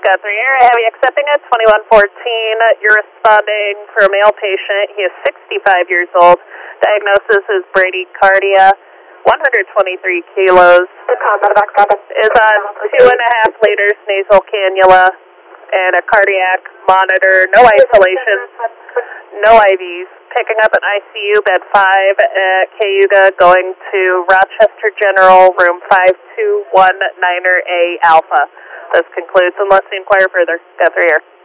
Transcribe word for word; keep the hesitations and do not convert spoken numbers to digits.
Guthrie here. I have you accepting it, twenty-one fourteen. You're responding for a male patient. He is sixty-five years old. Diagnosis is bradycardia. one hundred twenty-three kilos. Is on two and a half liters nasal cannula and a cardiac monitor. No isolation. No I Vs. Picking up an I C U bed five at Cayuga, going to Rochester General, room five two one niner A Alpha. This concludes, unless you inquire further. Guthrie here.